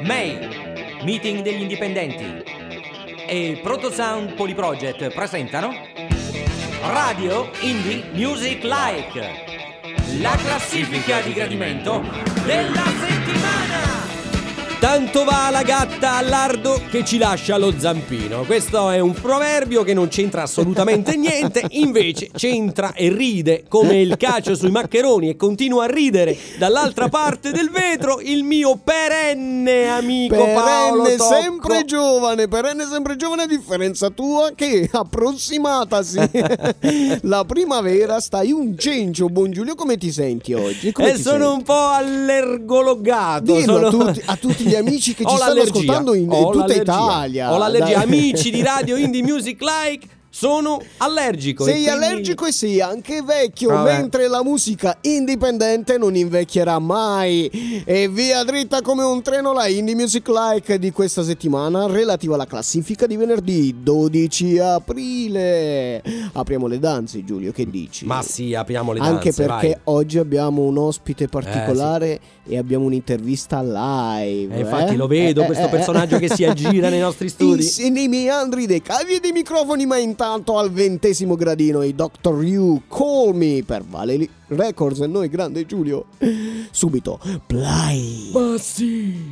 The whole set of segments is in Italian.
May, Meeting degli Indipendenti e Protosound Polyproject presentano Radio Indie Music Like, la classifica di gradimento della settimana. Tanto va la gatta al lardo che ci lascia lo zampino. Questo è un proverbio che non c'entra assolutamente niente, invece c'entra e ride come il cacio sui maccheroni, e continua a ridere dall'altra parte del vetro il mio perenne amico Paolo Tocco. Perenne sempre giovane, a differenza tua che approssimatasi la primavera stai un cencio. Buon Giulio, come ti senti oggi? Sono un po' allergologato. Dillo a tutti gli amici che ci stanno ascoltando in tutta Italia. Ho l'allergia. Amici di Radio Indie Music Like, sono allergico. Sei allergico e sei anche vecchio. Vabbè. Mentre la musica indipendente non invecchierà mai. E via dritta come un treno la Indie Music Like di questa settimana, relativa alla classifica di venerdì 12 aprile. Apriamo le danze, Giulio, che dici? Ma sì, apriamo le danze. Anche perché vai. Oggi abbiamo un ospite particolare, sì. E abbiamo un'intervista live. Infatti lo vedo, questo personaggio che si aggira nei nostri studi. Nei meandri dei cavi e dei microfoni, ma intanto al 20° gradino i Dr. You, Call Me per Valley Records, e noi, grande Giulio, subito play. Ma sì.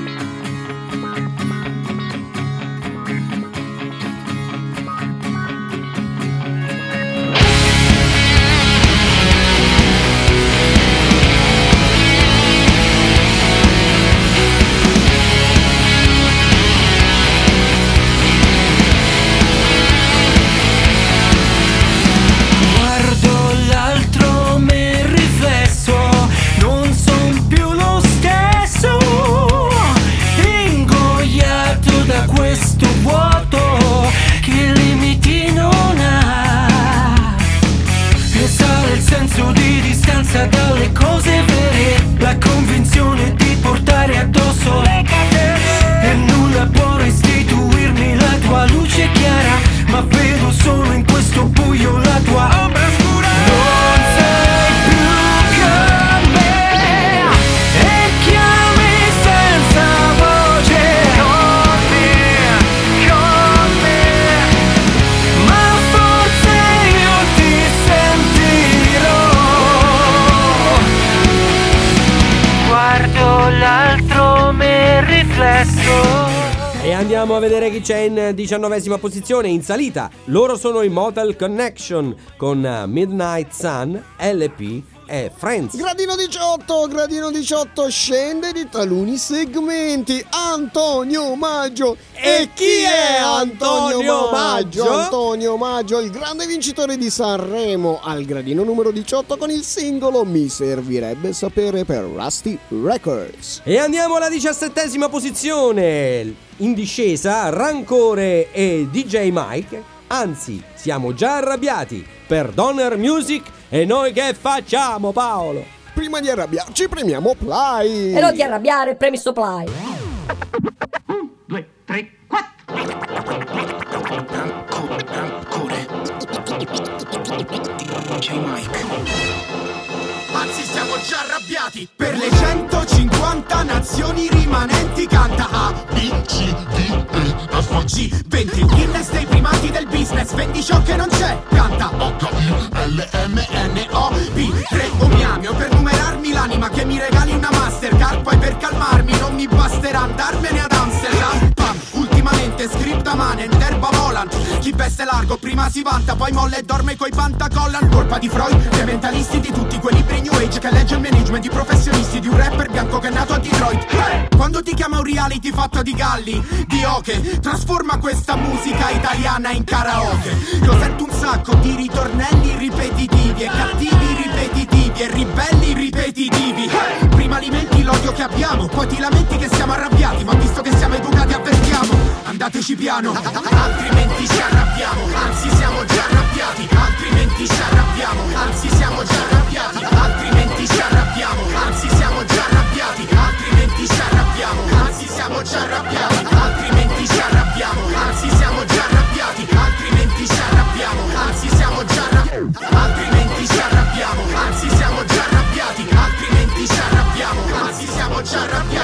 Dalle cose vere, la convinzione di portare addosso le catene, e nulla può restituirmi la tua luce chiara, ma vedo solo in questo buio la tua ombra scura. Non sei più con me e chiami senza voce. Con me, ma forse io ti sentirò. Guardo l'altro me riflesso. E andiamo a vedere chi c'è in 19ª posizione, in salita. Loro sono i Motel Connection con Midnight Sun, LP e Friends. Gradino 18 scende di taluni segmenti Antonio Maggio. E chi è Antonio Maggio? Antonio Maggio, il grande vincitore di Sanremo, al gradino numero 18 con il singolo Mi servirebbe sapere per Rusty Records. E andiamo alla 17ª posizione, in discesa Rancore e DJ Mike. Anzi, siamo già arrabbiati per Donner Music. E noi che facciamo, Paolo? Prima di arrabbiarci premiamo play. E non ti arrabbiare, premi sto play. 1, 2, 3, 4. DJ Mike. Anzi, siamo già arrabbiati per le 150 nazioni rimanenti. Canta A, B, C, D, E, F, G. Vendi il Guinness dei primati del business. Vendi ciò che non c'è. Canta H, I, L, M, N, O, P. 3 omiami o per numerarmi l'anima. Che mi regali una Mastercard. Poi per calmarmi non mi basterà andarmene ad Amsterdam. Pam, ultimamente scripta manen, erba volant. Chi veste largo prima si vanta, poi molla e dorme coi pantacollan. Colpa di Freud, dei mentalisti, di tutti quelli pre New Age che legge il management di professionisti, di un rapper bianco che è nato a Detroit. Quando ti chiama un reality fatto di galli, di oche, trasforma questa musica italiana in karaoke. Io sento un sacco di ritornelli ripetitivi e cattivi ripetitivi e ribelli ripetitivi. Prima alimenti l'odio che abbiamo, poi ti lamenti che siamo arrabbiati, ma visto che siamo educati avvertiamo, andateci piano, altrimenti ci arrabbiamo. Anzi, siamo già arrabbiati, altrimenti ci arrabbiamo. Anzi, siamo già arrabbiati, altrimenti ci arrabbiamo. Anzi, siamo già arrabbiati, altrimenti ci arrabbiamo. Anzi, siamo già arrabbiati, altrimenti ci arrabbiamo. Anzi, siamo già arrabbiati, altrimenti ci arrabbiamo. Anzi, siamo già arrabbiati, altrimenti ci arrabbiamo. Anzi, siamo già arrabbiati, altrimenti ci arrabbiamo. Anzi, siamo già arrabbiati.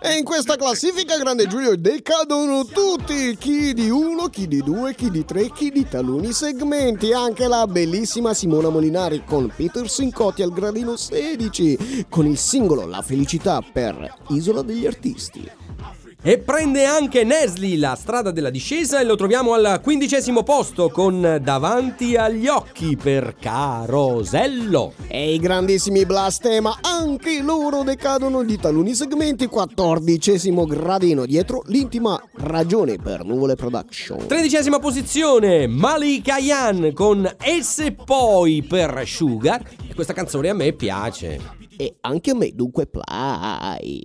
E in questa classifica, grande Giulio, decadono tutti, chi di 1, chi di 2, chi di 3, chi di taluni segmenti. Anche la bellissima Simona Molinari con Peter Sincotti al gradino 16 con il singolo La felicità per Isola degli artisti. E prende anche Nesli la strada della discesa e lo troviamo al 15° posto con Davanti agli occhi per Carosello. E i grandissimi Blastema, anche loro decadono di taluni segmenti, 14° gradino dietro L'intima ragione per Nuvole Production. 13° posizione Malik Ayan con E se poi per Sugar. E questa canzone a me piace. E anche a me, dunque play.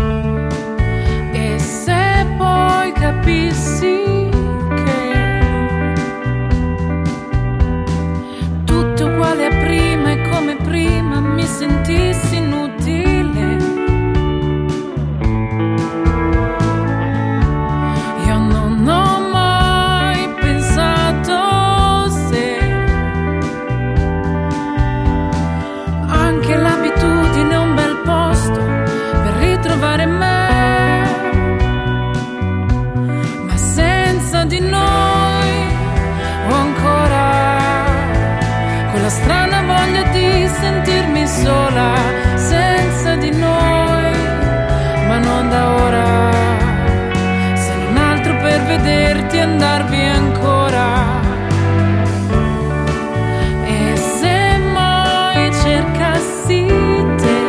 E se poi capissi che tutto uguale a prima e come prima mi sentissi inutile, io non ho mai pensato se anche l'abitudine è un bel posto per ritrovare me. Di noi ho ancora quella strana voglia di sentirmi sola senza di noi, ma non da ora, se non altro per vederti andar via ancora. E se mai cercassi te,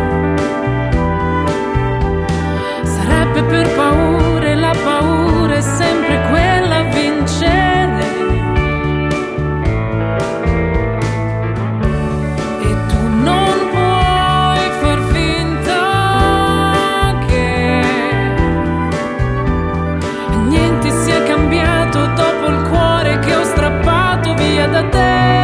sarebbe per paura, e la paura è sempre quella a vincere. E tu non puoi far finta che niente sia cambiato dopo il cuore che ho strappato via da te.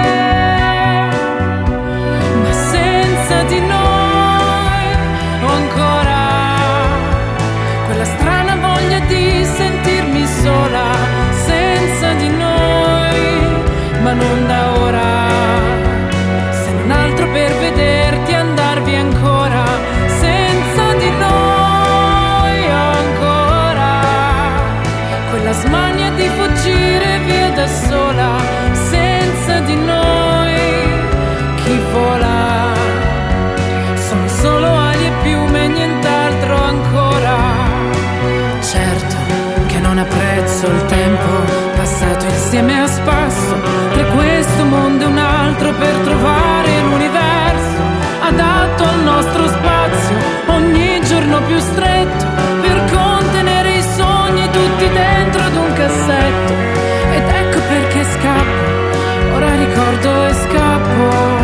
Ma senza di noi ho ancora quella strana voglia di sentirmi sola senza di noi, ma non da ora, se non altro per vederti andar via ancora. Senza di noi ho ancora quella smania di fuggire via da sola. Senza di noi chi vola sono solo ali e piume e nient'altro ancora. Certo che non apprezzo il tempo passato insieme a spasso tra questo mondo e un altro per trovare l'universo adatto al nostro spazio, ogni giorno più stretto per contenere i sogni tutti dentro ad un cassetto. Ed ecco perché scappo, ora ricordo e scappo.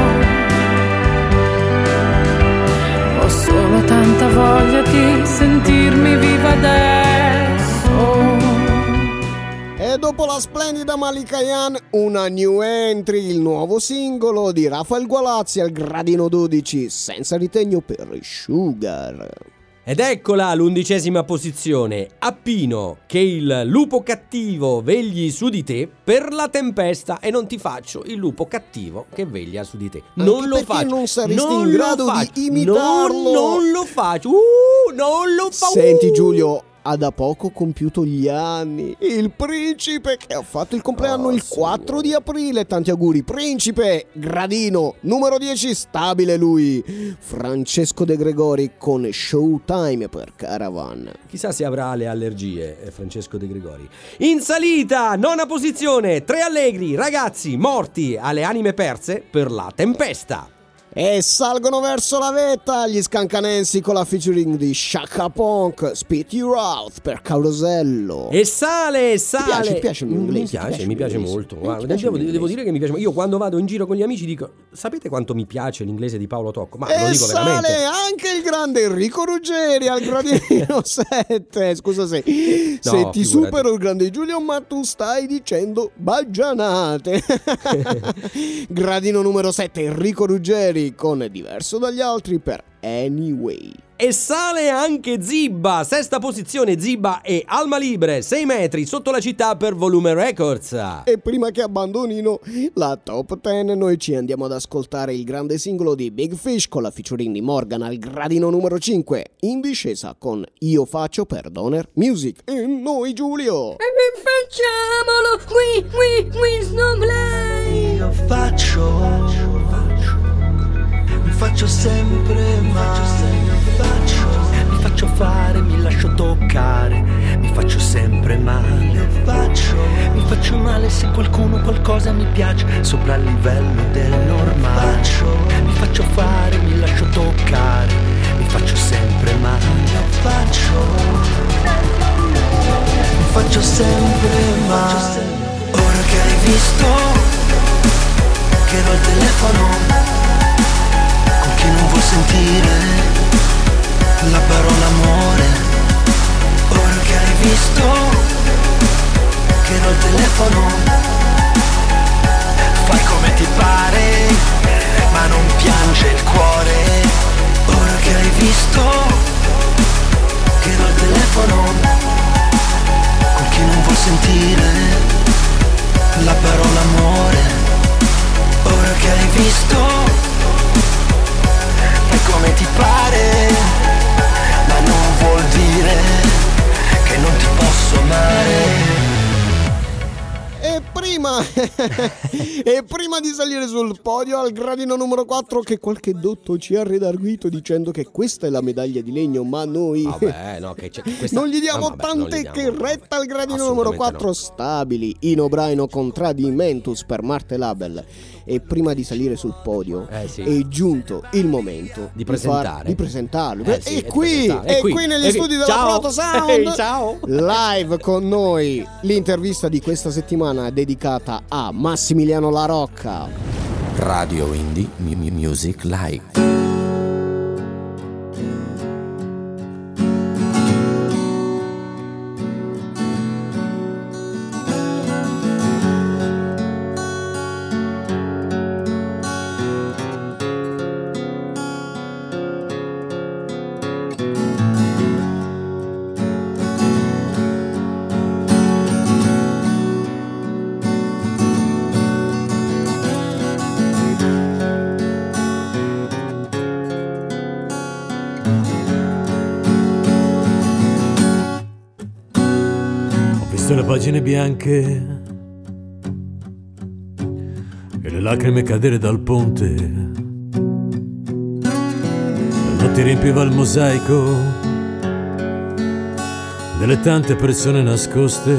Ho solo tanta voglia di sentirmi viva adesso. E dopo la splendida Malik Ayan, una new entry, il nuovo singolo di Rafael Gualazzi al gradino 12, senza ritegno per Sugar. Ed eccola l'11° posizione, Appino, che il lupo cattivo vegli su di te per La tempesta, e non ti faccio il lupo cattivo che veglia su di te. Non lo faccio. Non saresti in grado di imitarlo. Non lo faccio. Non lo faccio. Senti Giulio, ha da poco compiuto gli anni il principe, che ha fatto il compleanno il 4 di aprile. Tanti auguri principe. Gradino numero 10, stabile lui, Francesco De Gregori con Showtime per Caravan. Chissà se avrà le allergie Francesco De Gregori. In salita, 9ª posizione, Tre Allegri, Ragazzi morti alle anime perse per La tempesta. E salgono verso la vetta gli Scancanensi con la featuring di Shaka Punk, Spit You Out per Carosello. E sale. Ti piace il mio inglese? Mi piace molto. Guarda, devo dire che mi piace. Io quando vado in giro con gli amici dico: sapete quanto mi piace l'inglese di Paolo Tocco? Ma lo dico veramente. E sale anche il grande Enrico Ruggeri al gradino 7. Scusa se ti supero il grande Giulio, ma tu stai dicendo baggianate. Gradino numero 7, Enrico Ruggeri con Diverso dagli altri per Anyway. e sale anche Zibba. Sesta posizione Zibba e Alma Libre, 6 metri sotto la città per Volume Records. E prima che abbandonino la top 10, noi ci andiamo ad ascoltare il grande singolo di Big Fish con la featuring di Morgan al gradino numero 5, in discesa con Io faccio per Doner Music. E noi, Giulio, Facciamolo qui Snowplay. Io mi faccio sempre male, mi faccio fare, mi lascio toccare, mi faccio sempre male, mi faccio male se qualcosa mi piace sopra il livello del normale, mi faccio fare, mi lascio toccare, mi faccio sempre male, mi faccio sempre male. Ora che hai visto che ero al telefono con chi non vuol sentire la parola amore. Ora che hai visto che ero al telefono, fai come ti pare, ma non piange il cuore. Ora che hai visto che ero al telefono con chi non vuol sentire la parola amore. Ora che hai visto, fai come ti pare, ma non vuol dire che non ti posso amare. E prima di salire sul podio al gradino numero 4, che qualche dotto ci ha redarguito dicendo che questa è la medaglia di legno, ma noi non gli diamo tante che retta al gradino numero 4 no. Stabili in O'Brien con Tradimentus per Marte Label. E prima di salire sul podio è giunto il momento di presentarlo. È qui negli studi della Proto Sound. Ciao. Live con noi l'intervista di questa settimana dedicata a Massimiliano La Rocca. Radio Indie Music Live. Le pagine bianche e le lacrime cadere dal ponte, la notte riempiva il mosaico delle tante persone nascoste.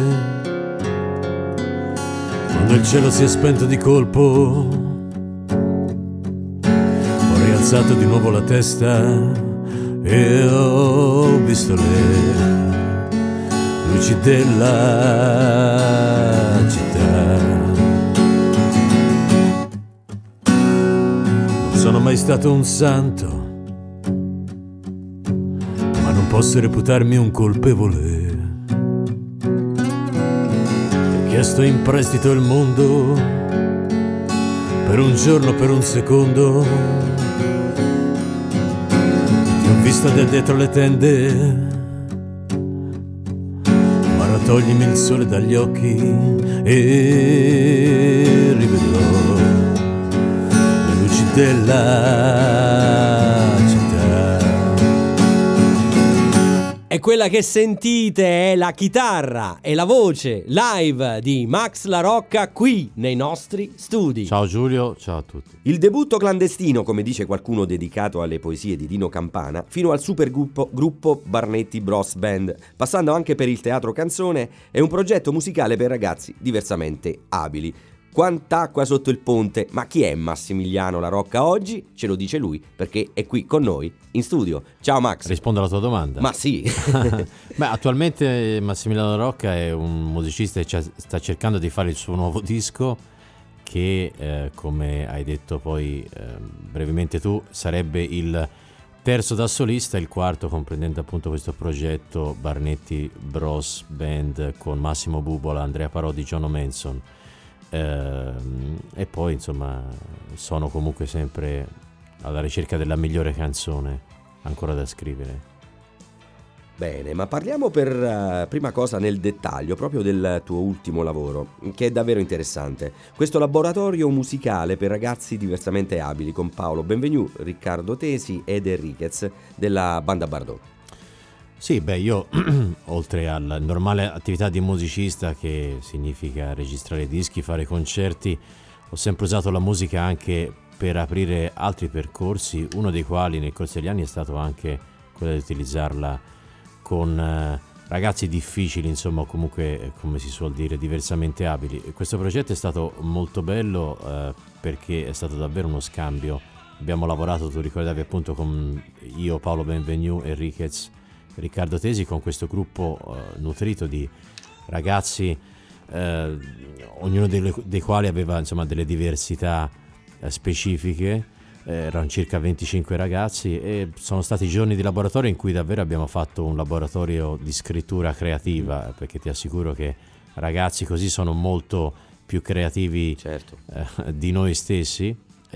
Quando il cielo si è spento di colpo, ho rialzato di nuovo la testa e ho visto le luci della città. Non sono mai stato un santo, ma non posso reputarmi un colpevole. Ho chiesto in prestito il mondo per un giorno, per un secondo. Ti ho visto da dietro le tende, toglimi il sole dagli occhi e rivedrò le luci della città. E quella che sentite è la chitarra e la voce live di Max La Rocca qui nei nostri studi. Ciao Giulio, ciao a tutti. Il debutto clandestino, come dice qualcuno, dedicato alle poesie di Dino Campana, fino al supergruppo Barnetti Bros Band, passando anche per il teatro canzone, è un progetto musicale per ragazzi diversamente abili. Quant'acqua sotto il ponte, ma chi è Massimiliano La Rocca oggi? Ce lo dice lui, perché è qui con noi in studio. Ciao Max. Rispondo alla tua domanda. Ma sì. Beh, attualmente Massimiliano La Rocca è un musicista che sta cercando di fare il suo nuovo disco, che come hai detto poi brevemente tu, sarebbe il terzo da solista, il quarto comprendente appunto questo progetto Barnetti Bros Band con Massimo Bubola, Andrea Parodi, John Manson. E poi insomma sono comunque sempre alla ricerca della migliore canzone ancora da scrivere. Bene, ma parliamo per prima cosa nel dettaglio proprio del tuo ultimo lavoro, che è davvero interessante. Questo laboratorio musicale per ragazzi diversamente abili con Paolo Benvenu, Riccardo Tesi ed Enriquez della Banda Bardot. Sì, io oltre alla normale attività di musicista, che significa registrare dischi, fare concerti, ho sempre usato la musica anche per aprire altri percorsi, uno dei quali nel corso degli anni è stato anche quello di utilizzarla con ragazzi difficili, insomma, comunque, come si suol dire, diversamente abili. E questo progetto è stato molto bello perché è stato davvero uno scambio. Abbiamo lavorato, tu ricordavi appunto, con io, Paolo Benvenu, Enriquez, Riccardo Tesi, con questo gruppo nutrito di ragazzi, ognuno dei quali aveva, insomma, delle diversità specifiche. Erano circa 25 ragazzi e sono stati giorni di laboratorio in cui davvero abbiamo fatto un laboratorio di scrittura creativa, perché ti assicuro che ragazzi così sono molto più creativi, certo, di noi stessi.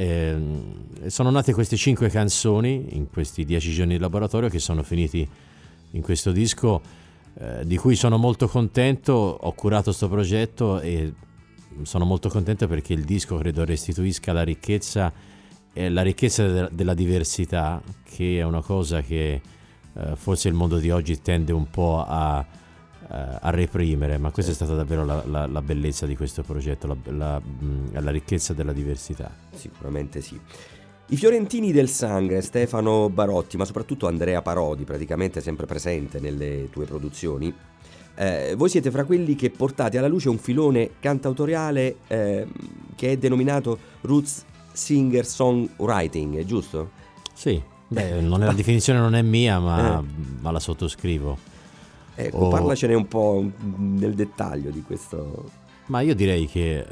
Sono nate queste 5 canzoni in questi 10 giorni di laboratorio, che sono finiti in questo disco, di cui sono molto contento. Ho curato questo progetto e sono molto contento perché il disco credo restituisca la ricchezza della diversità, che è una cosa che forse il mondo di oggi tende un po' a reprimere, ma questa è stata davvero la bellezza di questo progetto, la ricchezza della diversità. Sicuramente sì. I fiorentini del sangue, Stefano Barotti, ma soprattutto Andrea Parodi, praticamente sempre presente nelle tue produzioni, voi siete fra quelli che portate alla luce un filone cantautoriale che è denominato Roots Singer Songwriting, è giusto? Sì, la definizione non è mia, ma la sottoscrivo. Ecco, parlacene un po' nel dettaglio di questo. Ma io direi che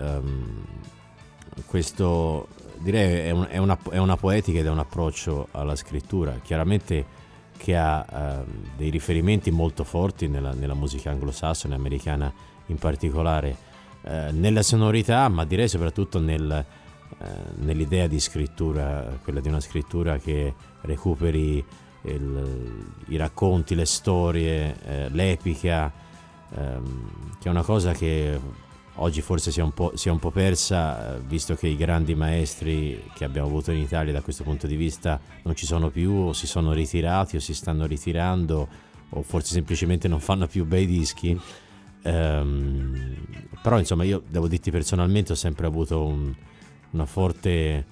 questo è una poetica ed è un approccio alla scrittura, chiaramente, che ha dei riferimenti molto forti nella musica anglosassone, americana in particolare, nella sonorità, ma direi soprattutto nell'idea di scrittura, quella di una scrittura che recuperi i racconti, le storie, l'epica, che è una cosa che oggi forse si è un po' persa, visto che i grandi maestri che abbiamo avuto in Italia da questo punto di vista non ci sono più, o si sono ritirati o si stanno ritirando, o forse semplicemente non fanno più bei dischi. Però insomma, io devo dirti, personalmente ho sempre avuto una forte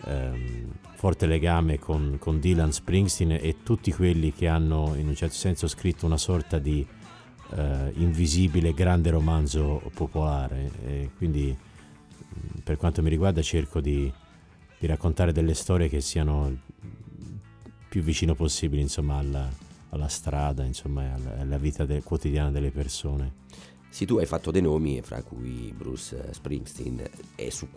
legame con Dylan, Springsteen e tutti quelli che hanno in un certo senso scritto una sorta di invisibile grande romanzo popolare, e quindi per quanto mi riguarda cerco di raccontare delle storie che siano più vicino possibile, insomma, alla strada, insomma, alla vita quotidiana delle persone. Sì, tu hai fatto dei nomi, fra cui Bruce Springsteen, e su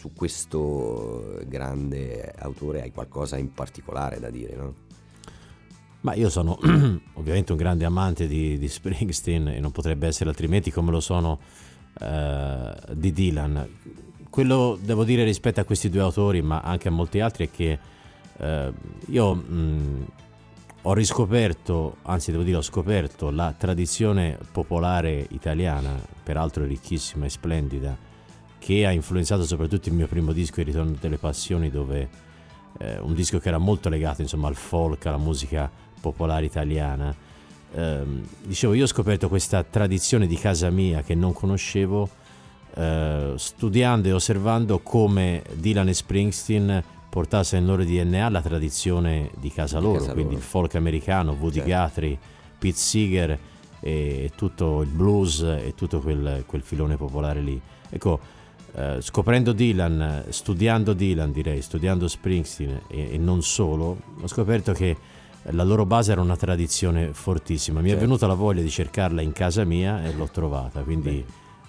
questo grande autore hai qualcosa in particolare da dire, no? Ma io sono ovviamente un grande amante di Springsteen, e non potrebbe essere altrimenti, come lo sono di Dylan. Quello, devo dire, rispetto a questi due autori, ma anche a molti altri, è che io ho riscoperto, anzi devo dire ho scoperto, la tradizione popolare italiana, peraltro ricchissima e splendida, che ha influenzato soprattutto il mio primo disco, Il ritorno delle passioni, dove un disco che era molto legato, insomma, al folk, alla musica popolare italiana. Dicevo, io ho scoperto questa tradizione di casa mia che non conoscevo, studiando e osservando come Dylan e Springsteen portasse nel loro DNA la tradizione di casa loro, quindi il folk americano, Woody Guthrie, Pete Seeger e tutto il blues e tutto quel filone popolare lì. Ecco, scoprendo Dylan, studiando Springsteen e non solo, ho scoperto che la loro base era una tradizione fortissima. Mi è venuta la voglia di cercarla in casa mia e l'ho trovata, quindi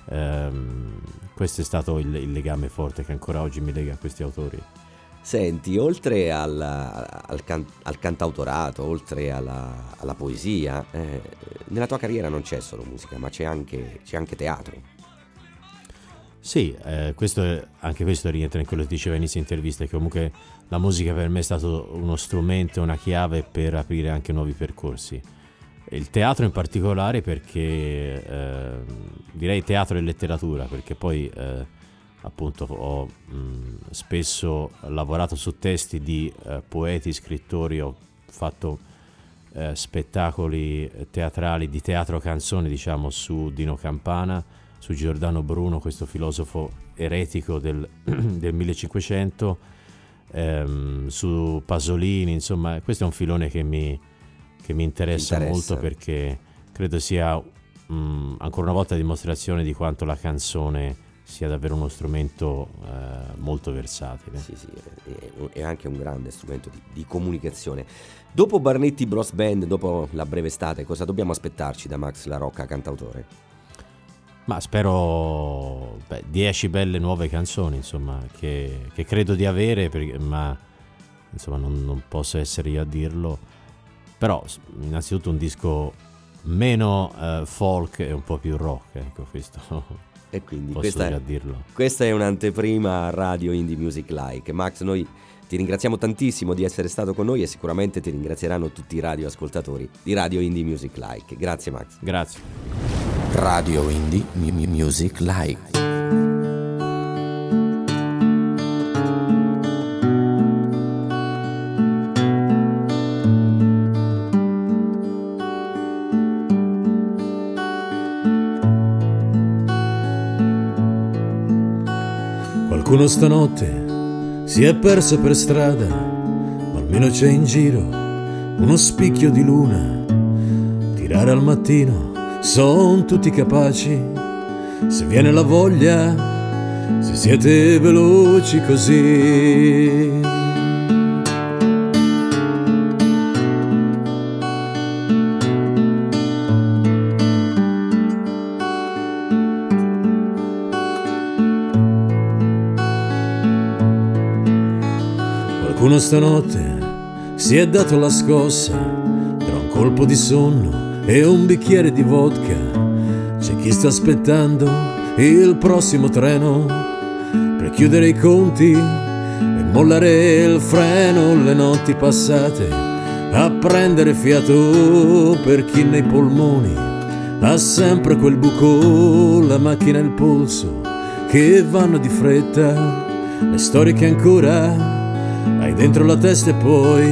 questo è stato il legame forte che ancora oggi mi lega a questi autori. Senti, oltre al cantautorato, oltre alla poesia, nella tua carriera non c'è solo musica, ma c'è anche teatro. Sì, anche questo rientra in quello che diceva inizio intervista, che comunque la musica per me è stato uno strumento, una chiave per aprire anche nuovi percorsi. Il teatro in particolare perché direi teatro e letteratura, perché poi appunto ho spesso lavorato su testi di poeti, scrittori, ho fatto spettacoli teatrali di teatro canzone, diciamo, su Dino Campana, su Giordano Bruno, questo filosofo eretico del 1500, su Pasolini, insomma questo è un filone che mi interessa molto, perché credo sia ancora una volta dimostrazione di quanto la canzone sia davvero uno strumento molto versatile. Sì, è anche un grande strumento di comunicazione. Dopo Barnetti Bros Band, dopo la breve estate, cosa dobbiamo aspettarci da Max La Rocca cantautore? Ma spero 10 belle nuove canzoni, insomma, che credo di avere, ma insomma non posso essere io a dirlo. Però innanzitutto un disco meno folk e un po' più rock, ecco, questo. E quindi posso già dirlo. Questa è un'anteprima a Radio Indie Music Like. Max, noi ti ringraziamo tantissimo di essere stato con noi e sicuramente ti ringrazieranno tutti i radioascoltatori di Radio Indie Music Like. Grazie Max. Grazie. Radio Indie Music Like. Qualcuno stanotte si è perso per strada, ma almeno c'è in giro uno spicchio di luna. Tirare al mattino son tutti capaci, se viene la voglia, se siete veloci così. Qualcuno stanotte si è dato la scossa tra un colpo di sonno e un bicchiere di vodka. C'è chi sta aspettando il prossimo treno per chiudere i conti e mollare il freno. Le notti passate a prendere fiato per chi nei polmoni ha sempre quel buco, la macchina e il polso che vanno di fretta, le storie che ancora hai dentro la testa. E poi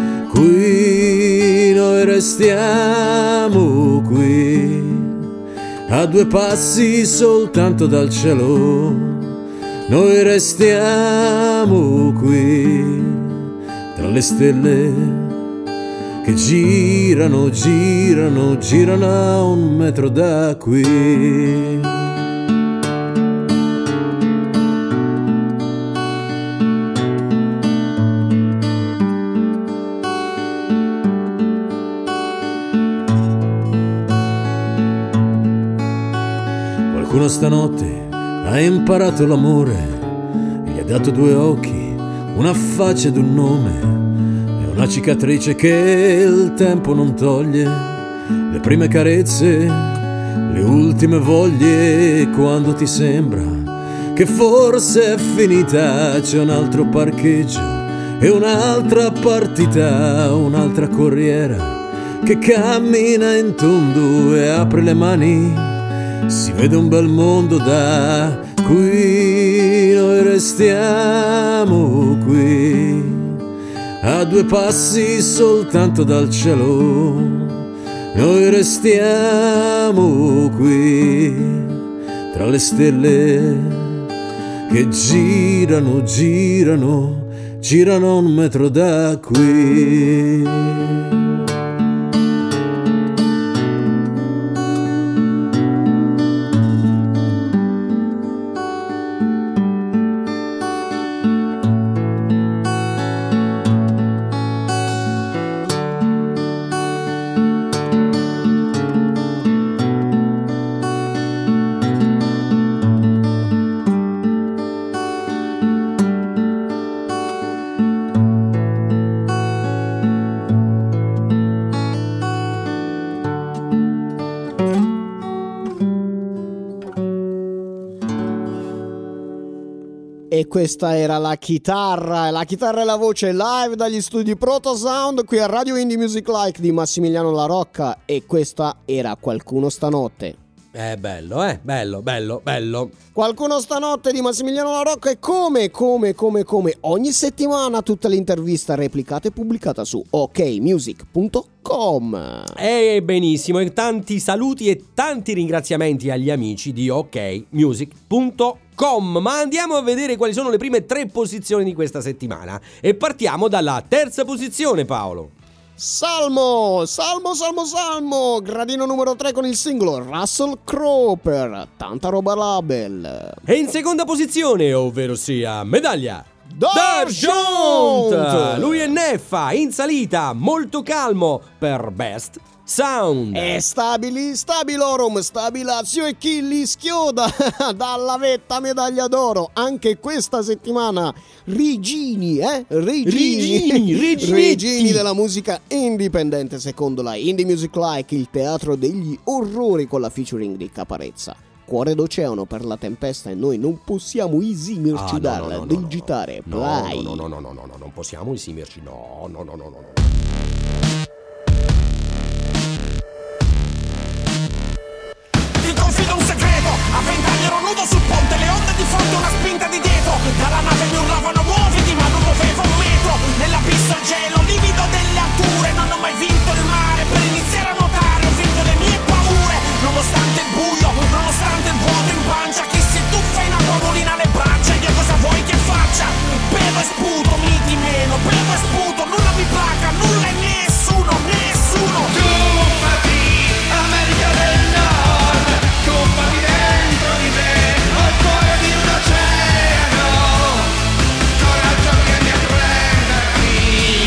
qui noi restiamo qui, a 2 passi soltanto dal cielo. Noi restiamo qui tra le stelle che girano, girano, girano a 1 metro da qui. Qualcuno stanotte ha imparato l'amore, gli ha dato 2 occhi, una faccia ed un nome, e una cicatrice che il tempo non toglie, le prime carezze, le ultime voglie, quando ti sembra che forse è finita, c'è un altro parcheggio e un'altra partita, un'altra corriera che cammina in tondo e apre le mani. Si vede un bel mondo da qui, noi restiamo qui, a 2 passi soltanto dal cielo. Noi restiamo qui, tra le stelle che girano, girano, girano a 1 metro da qui. E questa era la chitarra e la voce live dagli studi Proto Sound qui a Radio Indie Music Like di Massimiliano La Rocca, e questa era Qualcuno stanotte. Bello, bello. Qualcuno stanotte di Massimiliano La Rocca, e come ogni settimana tutta l'intervista replicata e pubblicata su okmusic.com. Benissimo, e tanti saluti e tanti ringraziamenti agli amici di okmusic.com. Ma andiamo a vedere quali sono le prime 3 posizioni di questa settimana, e partiamo dalla terza posizione, Paolo. Salmo, gradino numero 3 con il singolo Russell Crowe per Tanta Roba Label. E in seconda posizione, ovvero sia medaglia d'argento, lui è Neffa, in salita, Molto Calmo per Best Sound. E stabilorum, stabilazio e chi li schioda dalla vetta medaglia d'oro anche questa settimana. Regini della musica indipendente, secondo la Indie Music Like, il teatro degli orrori, con la featuring di Caparezza. Cuore d'oceano per La Tempesta, e noi non possiamo esimerci dal digitare play. No, non possiamo esimerci, no. Confido un segreto, a 20 anni ero nudo sul ponte, le onde di fronte, una spinta di dietro, dalla nave mi urlavano muoviti, ma non muovevo un metro, nell'abisso il gelo, livido delle alture, non ho mai vinto il mare, per iniziare a nuotare ho vinto le mie paure, nonostante il buio, nonostante il vuoto in pancia, chi si tuffa in acqua mulina le braccia, io cosa vuoi che faccia? Bevo e sputo, mi di meno, bevo e sputo, nulla mi placa, nulla e nessuno. Tuffati, America del Nord, tuffati dentro di me, ho il cuore di un oceano, coraggio vieni a prendermi.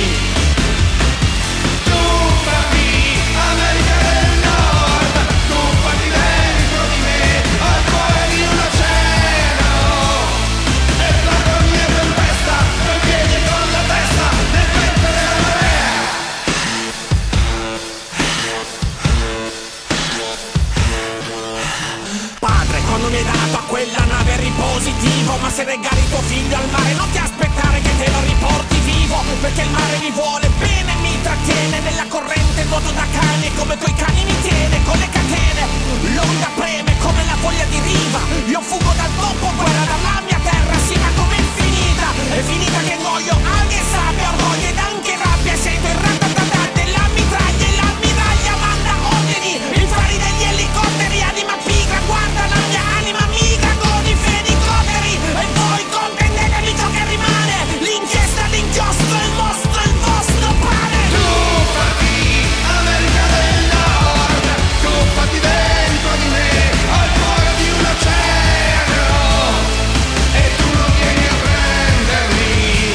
Tuffati, America del Nord, tuffati dentro di me, ho il cuore di un oceano, e placo mia tempesta, coi piedi e con la testa nel vento della marea. Padre, quando mi hai dato a quella nave eri positivo, ma se regali tuo figlio al mare non ti aspettare che te lo riporti vivo, perché il mare mi vuole bene, mi trattiene nella corrente, nuoto da cane, come coi cani mi tiene con le catene, l'onda preme come la voglia di riva, io fugo dal dopoguerra, dalla mia terra, sì, ma com'è finita? È finita che muoio, anche sabbia, orgoglio ed anche rabbia, sento il ratatatà della mitraglia, e l'ammiraglia manda ordini, i fari degli elicotteri, anima pigra, guarda la mia anima migra con i fenicotteri, e voi comprendetemi ciò che rimane, l'inchiesta, l'inchiostro, il mostro, il vostro pane. Tuffati, America del Nord, tuffati dentro di me, ho il cuore di un oceano, e tu non vieni a prendermi.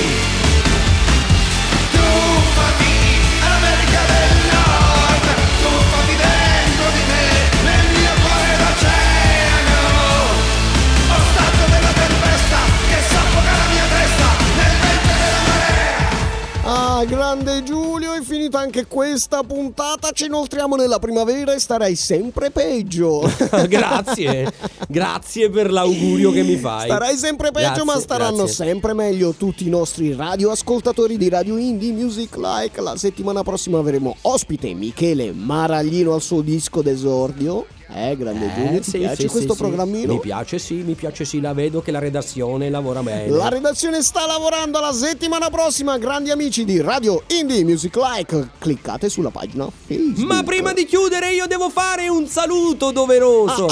Tuffati, America del Nord, tuffati dentro di me, nel mio cuore d'oceano, ostaggio della tempesta che soffoca la mia testa nel vento della marea. Ah, grande Giulio, è finita anche questa puntata, ci inoltriamo nella primavera e starai sempre peggio. Grazie per l'augurio che mi fai. Starai sempre peggio, ma staranno sempre meglio tutti i nostri radioascoltatori di Radio Indie Music Like. La settimana prossima avremo ospite Michele Maraglino al suo disco d'esordio. Grande Giulio, ti piace questo programmino? Mi piace sì, la vedo che la redazione lavora bene. La redazione sta lavorando. La settimana prossima, grandi amici di Radio Indie Music Like, cliccate sulla pagina Facebook. Ma prima di chiudere io devo fare un saluto doveroso.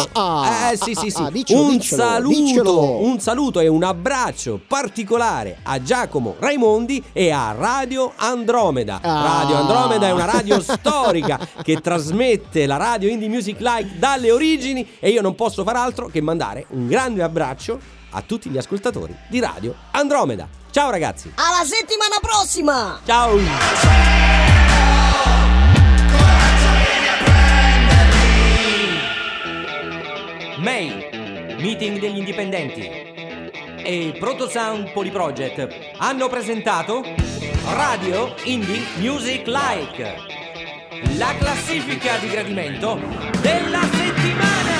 Un saluto e un abbraccio particolare a Giacomo Raimondi e a Radio Andromeda. Radio Andromeda è una radio storica che trasmette la Radio Indie Music Like dalle origini, e io non posso far altro che mandare un grande abbraccio a tutti gli ascoltatori di Radio Andromeda. Ciao ragazzi, alla settimana prossima. Ciao. May, meeting degli indipendenti, e Proto Sound Polyproject hanno presentato Radio Indie Music Like, la classifica di gradimento della settimana.